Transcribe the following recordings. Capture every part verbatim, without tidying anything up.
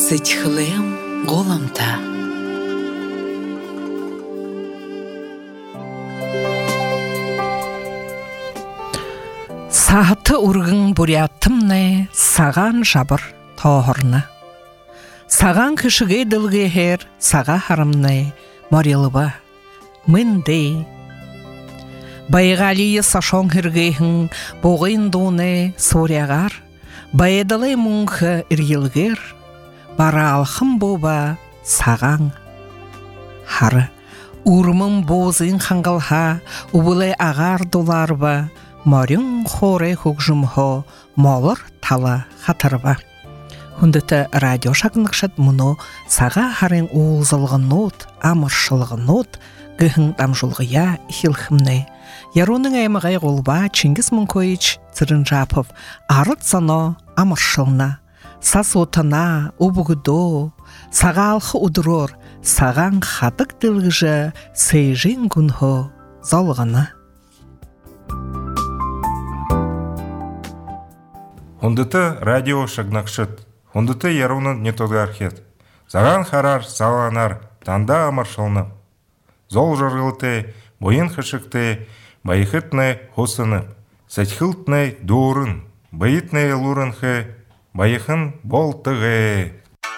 Сытхлем голамта. Сағаты ургын буряттымны, саған жабыр тоғырны. Саған кішіге ділге хер, саға харымны, морелыба, міндей. Байғалиы сашон хіргейхін, боғын доны соряғар, байеділі мұңқы иргелгер, бара алхым боба саған хары. Урмын бозын қанғалха, убылы ағар доларба, морин хоре хогжумхо молор тала хатарба. Хүндіті радио шағынықшат мұны саға харин уылзылғы нот, амыршылғы нот, гіхін дамжылғыя хилхімне. Яроның аймағай қолба Чингис Мұнкойч Цырынжапов арыт сано амыршылна. Сас отына убығыдо, саға алқы удырор, саған хатық ділгіжі сейжен күнхо залғаны. Хундыты радио шагнақшыт, хундыты яруны нетогархет. Заған харар саланар, танда амаршылны. Зол жырғылты, бойын хышықты, байықытны хосыны. Сәтхылтны дурын, байытны лурынхы, байықын болтығы.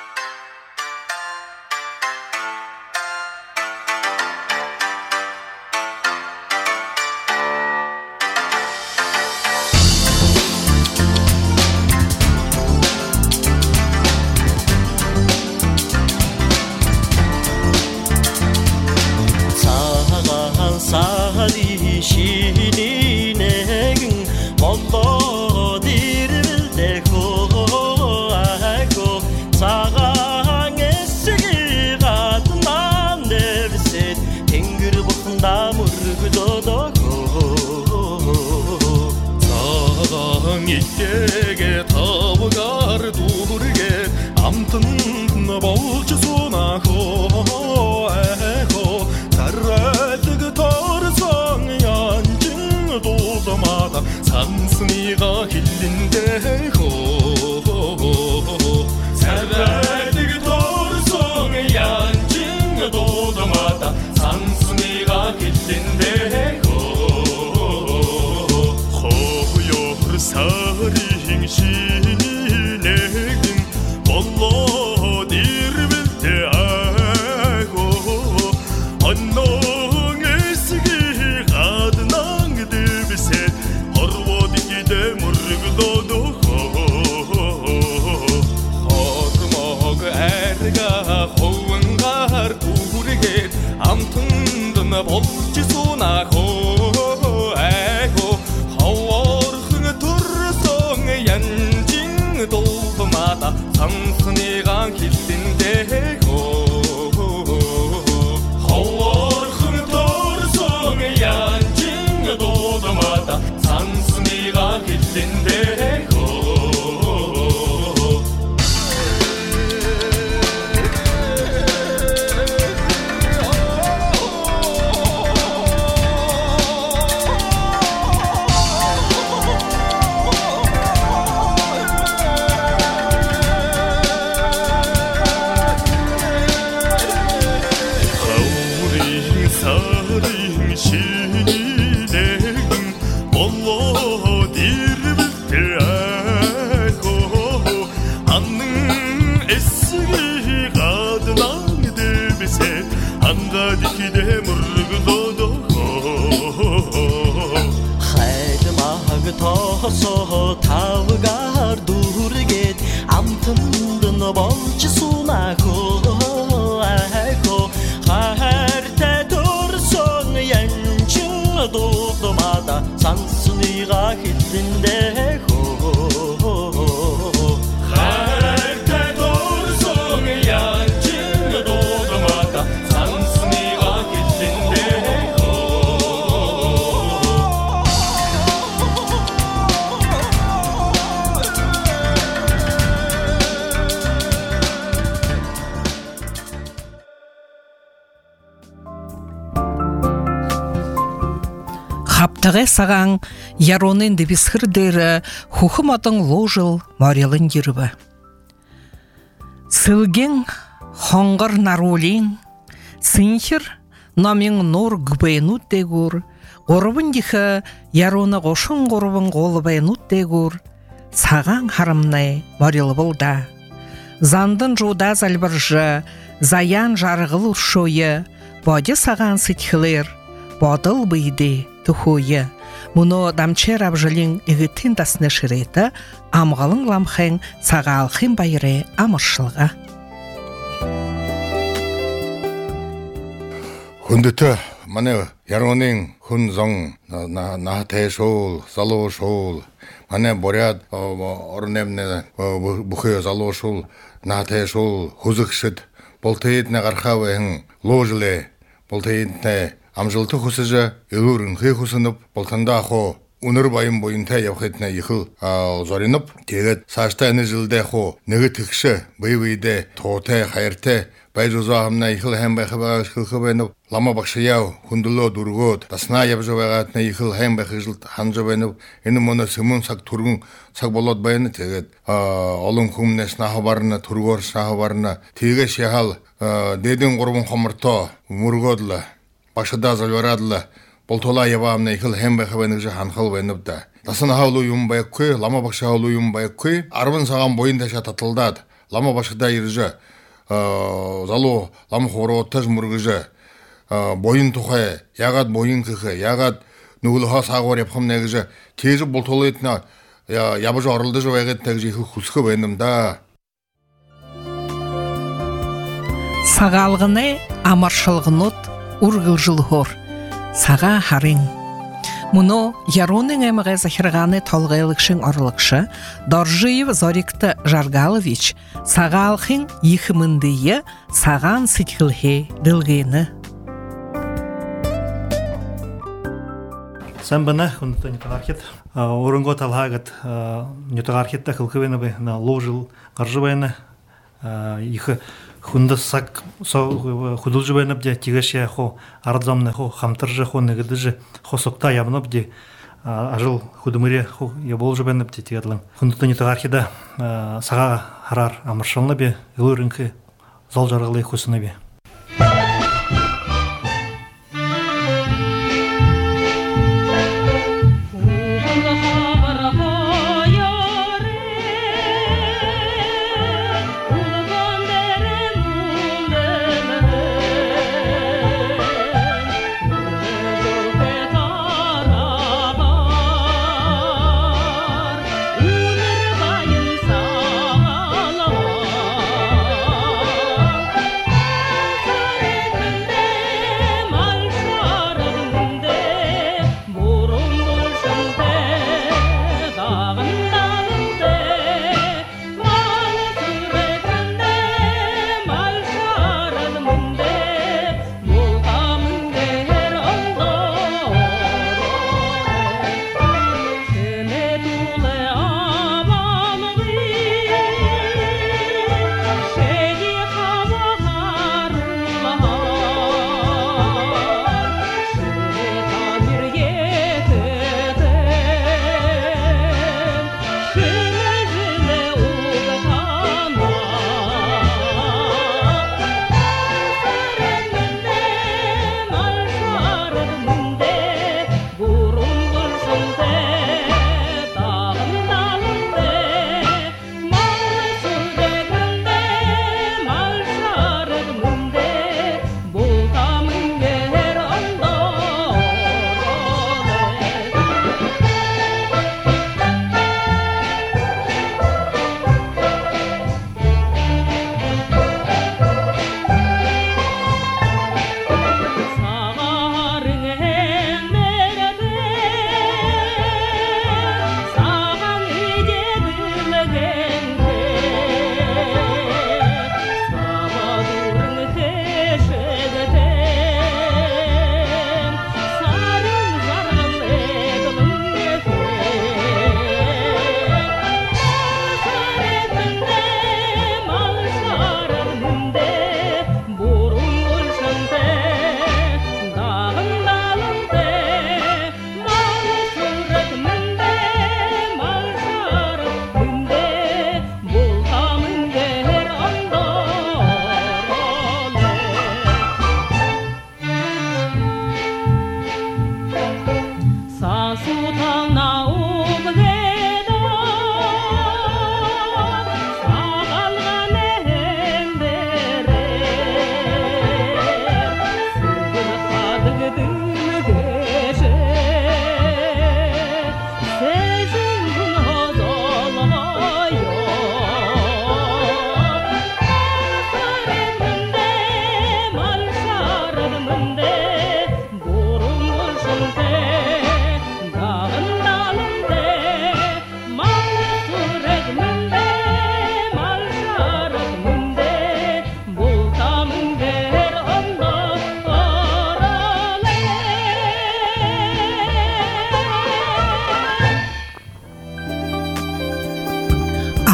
Хаптығы саған яронын дебісхірдері хухыматын ложыл марелын ерібі. Сылген хоңғыр нарулин, сынхыр намин нор гбейнут дегур, ғорбын дихы яруны ғошын ғорбын ғолыбайнут дегур, саған харымнай морил болда. Зандын жуда залбыржы, заян жарғыл ұршойы, боды саған сытхылыр, бодыл бейді тухойы. Мұны дамчер абжылың үгіттін дасыны шыреті, амғалың ламхын сағалқын байыры амыршылға. Хүндіті, мане яронын хүн зон нахтай шоул, залу шоул, мане боряд орнемне бұхы залу шоул, нахтай шоул, хузықшыд, болтайытны қарқавайын ложылы, болтайытны амжылты хусыжы, илурын хы хусынып, болтанда хо, уныр байын бойынта явхетіне ехыл зоринып, тегет сашта әні жылды хо, негі тікші, бай-байды, тоғыты, қайырты, байжузағымна ехыл хэм байқыбаға шқылқы байынып, лама бақшаяу, хүнділі дұрғыд, тасына ябжы байғатына ехыл хэм байқыжылт ханжы байынып, ені мұны сымын сақ тұрғын сақ болот байыны тегет, олың күміне сынағы барына, тұрғыр сынағы барына, теге шехал, дедін құрбын қомырто, мұрғыдлы, башыда залварадылы, болтола ябамна ехыл хэм байқыбайнықжы ханқыл байынып да. Тасын хаулу юм байық көй, лама бақша хаулу юм байық көй, арбын саған бойын таша татылдад, лама башыда ержі, залу лам хоротаж мургыжы бойын тухай ягат бойын кыхы ягат нүгілға сағыр япқым нәгіжі тезі болтолы етіна ябы жарылды жо әгет тәгіжі құсқы бәйіндім да. Сағалғыны амаршылғынут үргіл хор саға харин. Мұны яронын әміғі захирғаны толғайлықшын орлықшы Доржиев Зорикті Жаргалович сағалқын ехіміндейі саған сетхілхе ділгені. Сән бұны, ұнытты нетағархет. Орынғы талғағыт нетағархетті қылқы бәні бәні ложыл қаржы бәні. Ехі хүнді сақ құдыл жы бәніп де тегеше хо ардзамны хо хамтыржы хо негідіжі хо соқта ябынып де ажыл құдымыре хо ебол жы бәніп де тегедлің. Хүндіті нетағархеда саға харар амыршалны бе, үлірінкі зал жарғылы көсіні бе.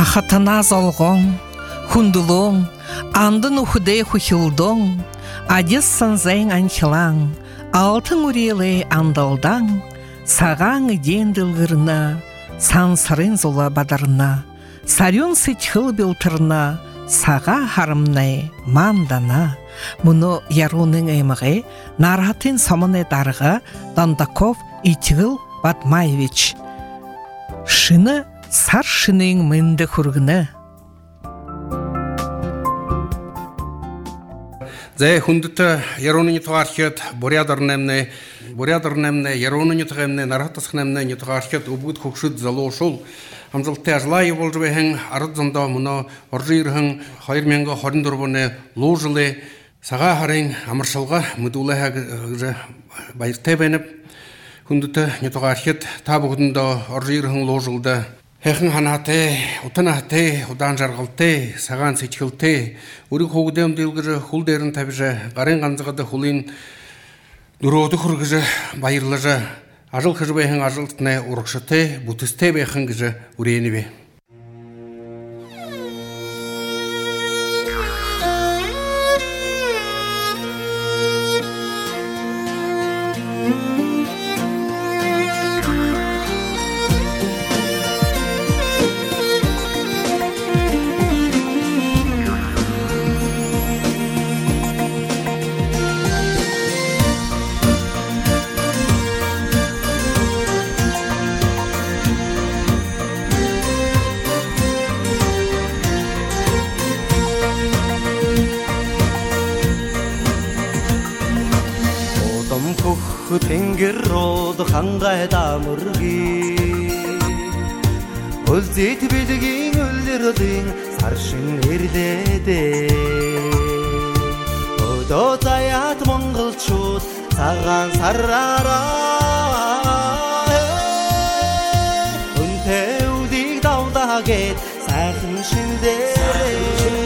Ахатана золгон, хундулон, андын ухудей хухилдон, адессан зәң анхилаң, алтын урелей андалдаң, сағаң денділгірна, сан сарын зола бадарна, сарюн сетхыл білтірна, саға харымнай мандана. Мұны яруның әйміғі, наратын самыны дарғы Дандаков Итгіл Батмаевич. Шыны сар шының мінді хүргіні. Зәй хундыты яруның етуархет, борядарнемне, борядарнемне, яруның етуғемне, наратасқынемне етуархет, убуд көкшіт зало шол. Амзылты ажлайы болжыбайын, арыдзында мұна оржирғын, хайырменгі хорындырбыны ложылы, саға харин амыршылға мұдулы байыртай бәніп, хүндіті нетуға архет табығында оржирғын ложылды. Хәхін ханаты, ұтынаты, ұдан жарғылты, саған сетхілті, үрі қоғыдем делгірі құлдерін табыжы, ғарын ғанзығыды құлын дүроды құрғыжы, байырлыжы, ажыл қыжы бәйхін ажылтыны ұрықшыты, бұтысты бәйхін кіжі үрейіні бе. Тенгер роды қанғай дамырги Өлзет бедігін өлдердің саршын ердеді Өдот аят мұңғыл чуд саған саррара Үнтеудік дауда кет сәхін шындері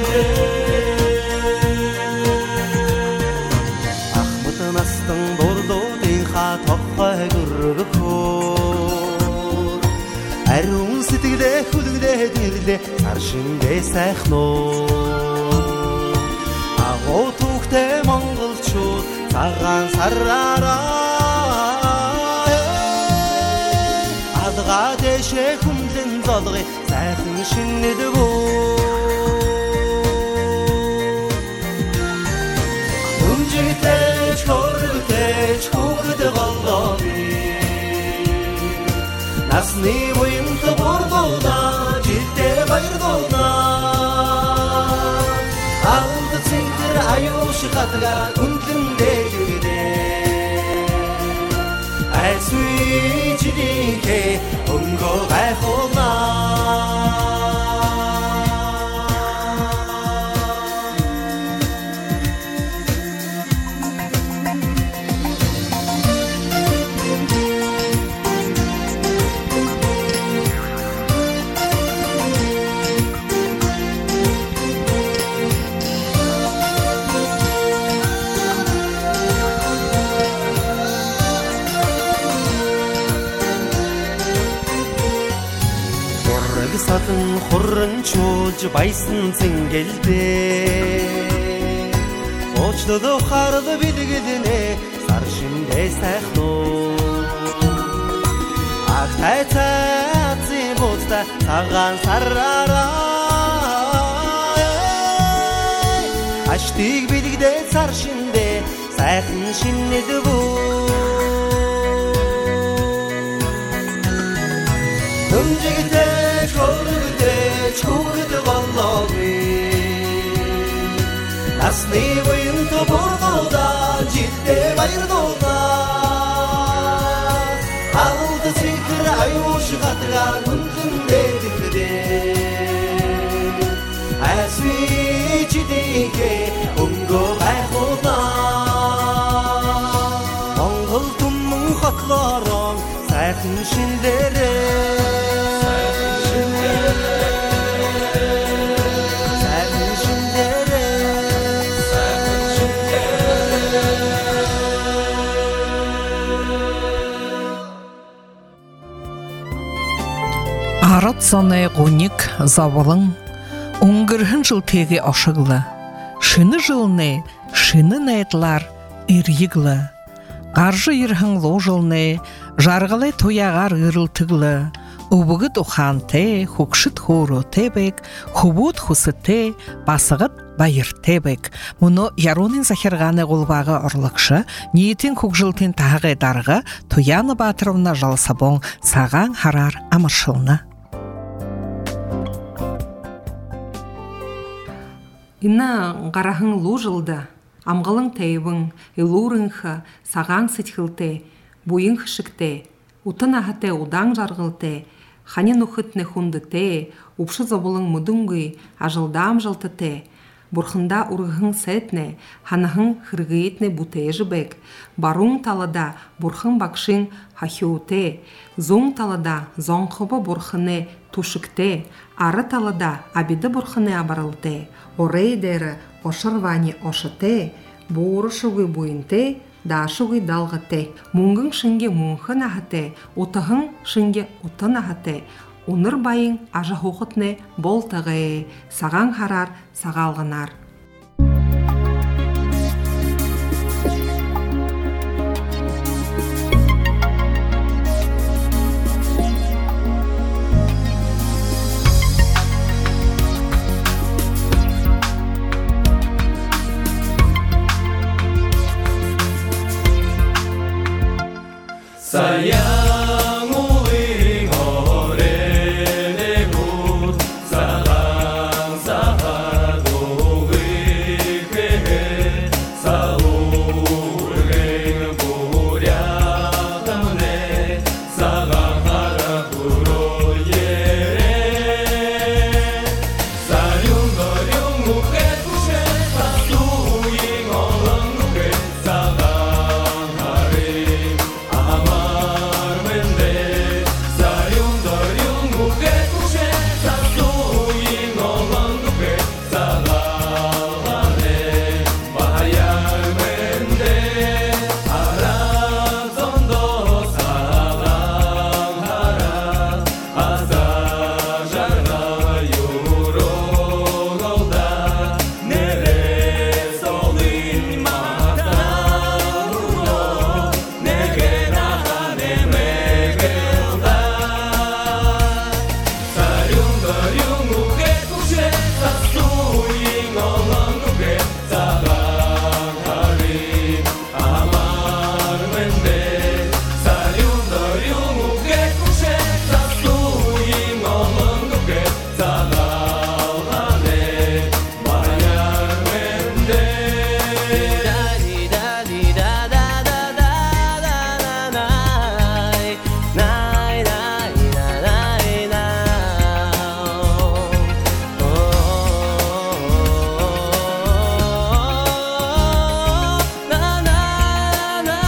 Ақмытын астың борды Тоққа күргі көр Әруын сетігде күдігде дерле Саршынде сәхно Ағо тұқте мұңғыл чуд Саған саррара Адға деше күмден залғы Сәхін шыннеді бұл Үнжігітеч көргітеч Күгіді қалғаби Насны ойымты бордуна Жетте байырдуна Алды цинкір айушы қатыға Күнтінде жүрде Әсуи жидеке Үнгі ғайқолна Сатын құрын чолжы байсын сіңгелді Очлыды қарды білгідіне саршынде сәхно Ақтай тәтсі болста саған саррара Аштық білгіде саршынде сәхін шыннеді бұл Үнжігіте Көргітеч күгіді қаллауы Насны ойынты бордуда Жетте байырдуда Алды цикір айушы қатыға Күнтінде дікіде Әсуи жидеке Үнгі ғайқуда Моңғыл тұмның қатларың Сәхін шындері Арат Отсаны ғуник завылың, ұңгырхын жыл теге ашығылы. Шыны жылны, шыны найтлар ирйіглы. Қаржы ирхың ло жылны, жарғылы тояғар ырылтығылы. Убығыт ұханте, хукшыт хору тебек, хубут хусыте, басығыт байыр тебек. Мұны Яронин захирғаны ғолбағы ұрлықшы, ниетін хукжылтын тағы дарғы, Тояны батырывна жалсабон саған харар амыршылны. Инна ғарахың лу жылды, амғылың тәйбің, илурыңхы, саған сетхілте, бойыңхы шікте, утын ағыте удаң жарғылте, ханен ұхытны хундыте, ұпшы забылың мұдыңғы, ажылдам жылтыте, бұрхында ұрғың сәтне, ханахың хырғыетне бұте жібек, баруң талада бұрхың бақшың хахеуте, зоң талада зоңқыбы бұрхыне тушыкте, ары талада абиды бұрхыне абарылте, орей дәрі ошырвани ошыте, бұғыры шуғы бойынте, дашуғы далғыте, мұңғың шынге мұңғын ағыте, ұтығың шынге ұтын ағыте, ұныр байың ажы хоқытне болтығы, саған харар, сағалғынар. Sayang uling orene gut, sagang sahat ugi kehe, saureng buryatamne, sagang harap uroyere, sayung goryung uket kushe, sasuying olang uket, sagang harim amar mende, sayung goryung uket kushe, sasuying olang uket, sagang harim bahayar mende, harap zondo sagang harap, asa jarga yuro golda, nere solin mataruno, negera hane megelda. Sayung goryung uket kushe, sasuying olang uket, sagang harim amar mende, sayung goryung uket kushe, sasuying olang uket, sagang harim bahayar mende. Da di da di da da da da da da nai, nai nai da nai now. Oh, na na na na.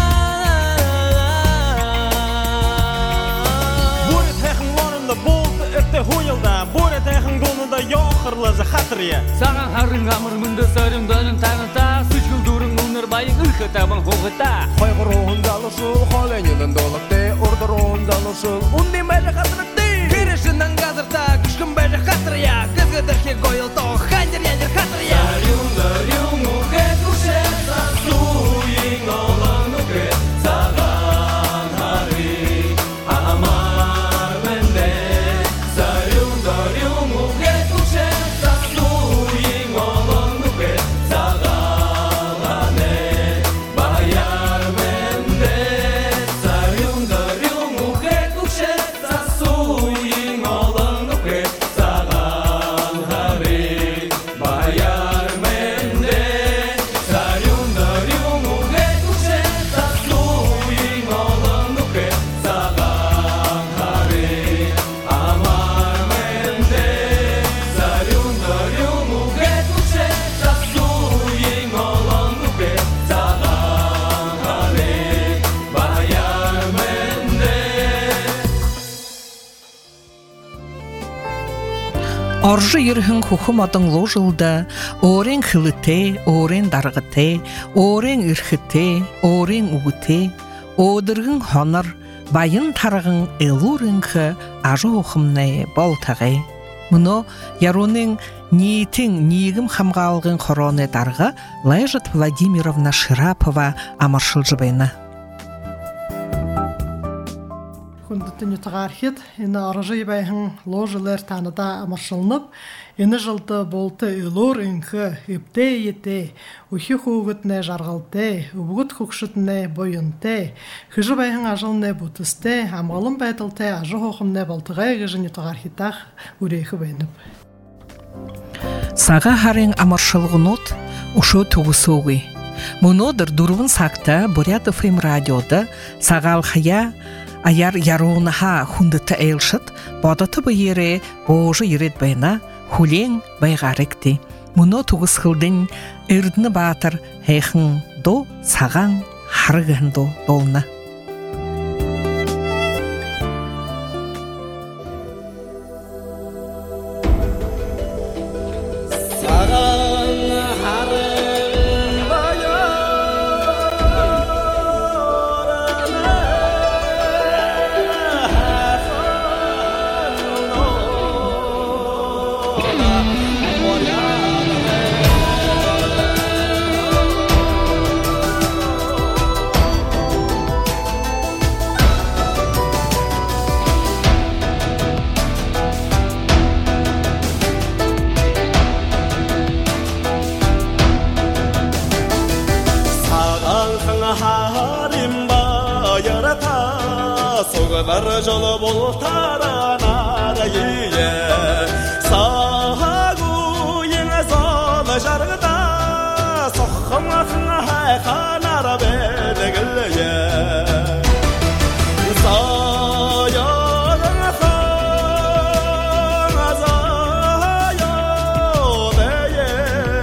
Boeren tegen warende bolte op de hoeilda. Boeren tegen donende jogerle ze gatterje. Саған харың амырмынды сарың даның таңыта, Сүчкіл дұрың ұныр байың ұлқы табын қоғыта. Қойғыруын залышыл, қоленінің долықте, ұрдыруын залышыл, ұнды бәлі қатырықты. Керешінің қазырта, күшкін бәлі қатырия, күзгідірке қойылты, қандер ендер қатырия. Sayung goryung uket kushe, sasuying olang uket, sagang harim amar mende. Sayung goryung uket kushe, sasuying olang uket, sagang harim bahayar mende. Sayung goryung uket kushe, sasuying olang uket, sagang harim bahayar mende. Sayung goryung uket kushe, sasuying olang uket, sagang harim amar mende. Sayung goryung uket kushe, sasuying olang uket, sagang harim bahayar mende. Аржы ерхің хухымадың ло жылды, орен хылыте, орен дарғыте, орен үрхіте, орен угыте, одырғың хоныр, байын тарығын элурынқы ажы оқымны болтағы. Мұны яруның ниетің ниегім хамғалғын қороны дарға Лайжат Владимировна Ширапова амаршыл жыбайны. Күндітін үтіғархет, ені арыжы байхын ложылар таныда амаршылынып, ені жылды болты үлір үнкі, үпте ете, үхі қуғытны жарғалты, үбігіт құқшытны бойынты, хүжі байхын ажылны бұтысты, амғалым бәйтілті ажы қоқымны болтыға егіжін үтіғархетақ үрейхі байынып. Саға харың амаршылығын от, ұшы тұғысуғы. Мұнодыр дұрвын сақта Бурят эф эм радиода сағал қая аяр яруынаға хүндіті әйілшіт, бадаты бұйері божы ерет байына хулен байғаректі. Мұны тұғыс қылдың үрдіні батыр әйхін до саған харығын до долына. Жолы болтарана райе сағу еңі залы жарғыда соққымақын хайқанар бәдігілі сайырың қан азайы дәйе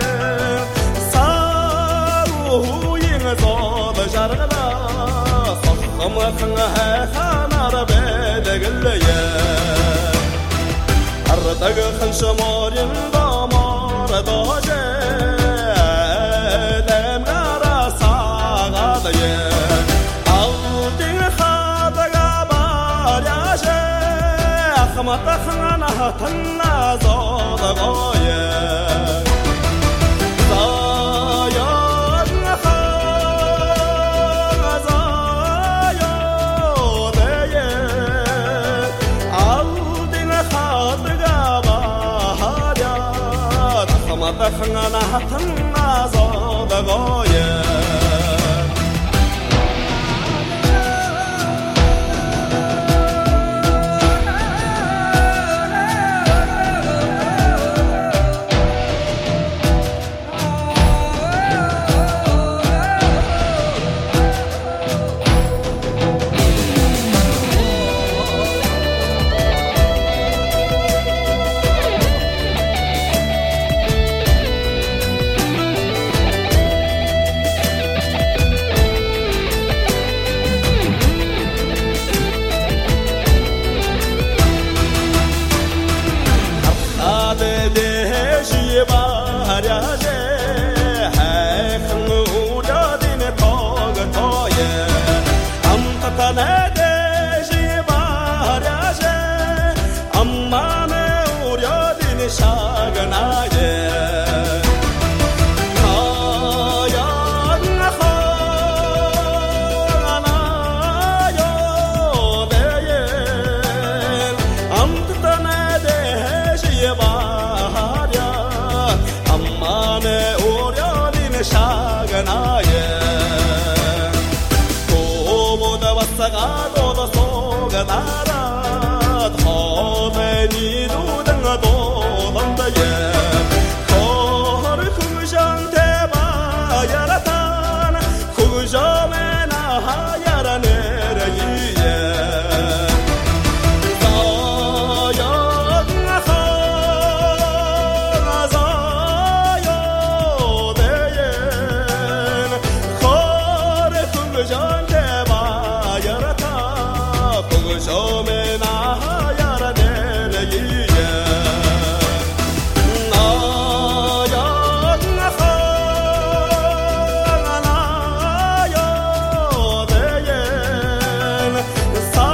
сағу еңі залы жарғыда соққымақын хайқанар Ардагы қыншы морин дамар дожы Әлем ғара сағады Алдың қадыға бар яжы Ақымат ақыңан ағытыңна зоды қойы Қыңана тыңна зоды қойы Sa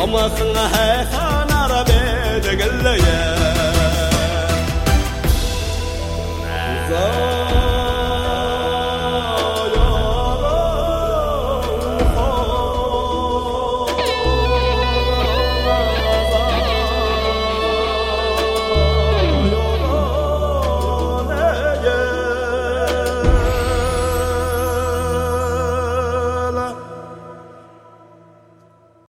Ama khna hay khana rabe de gallaya